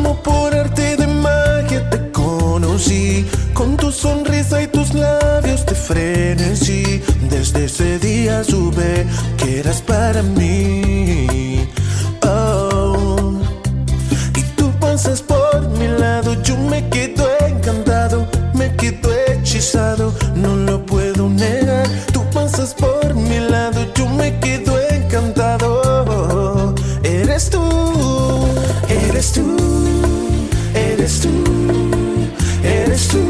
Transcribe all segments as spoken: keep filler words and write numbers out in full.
como por arte de magia te conocí, con tu sonrisa y tus labios de frenesí. Desde ese día supe que eras para mí. Oh, y tú pasas por mi lado, yo me quedo encantado, me quedo hechizado, no lo puedo negar. Tú pasas por mi lado, yo me quedo encantado. Eres tú, eres tú, eres tú, eres tú,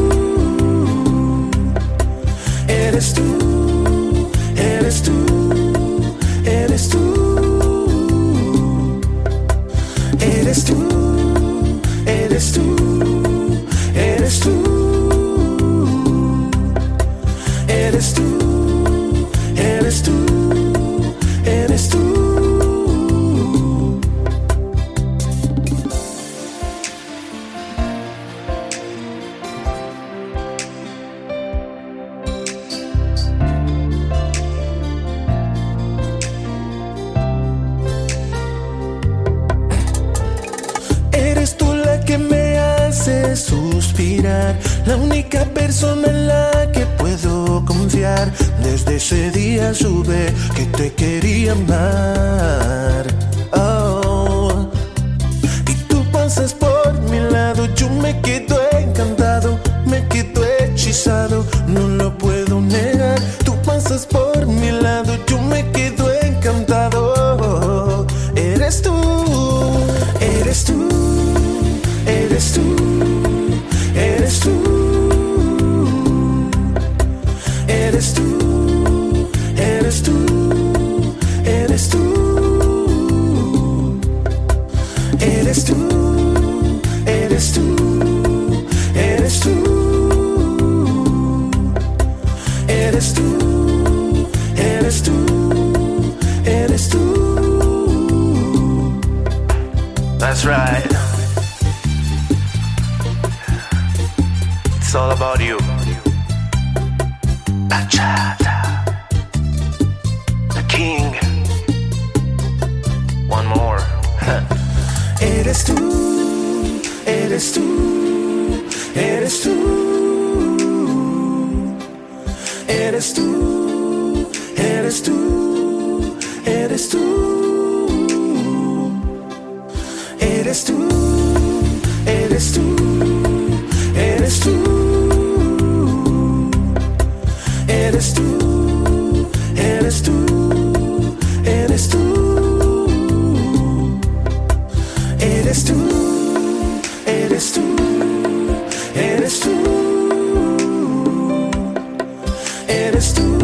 eres tú, eres tú, eres tú, eres tú, eres tú, eres tú, eres tú, eres tú, eres tú. Eres tú la que me hace suspirar, la única persona en la que puedo confiar. Desde ese día supe que te quería amar. Oh, y tú pasas por mi lado, yo me quedo encantado, me quedo hechizado, no lo puedo negar. Tú pasas por mi lado, yo me quedo encantado. Eres tú, eres tú, eres tú, eres tú, eres tú, eres tú, eres tú, eres tú, eres tú, eres tú, eres tú, eres tú, eres tú. That's right. It's all about you. Bachata. The king. One more. Eres tú, eres tú, eres tú, eres tú, eres tú, eres tú, eres tú, eres tú, eres tú, eres tú, eres tú, eres tú, eres tú, eres tú, eres tú, eres tú.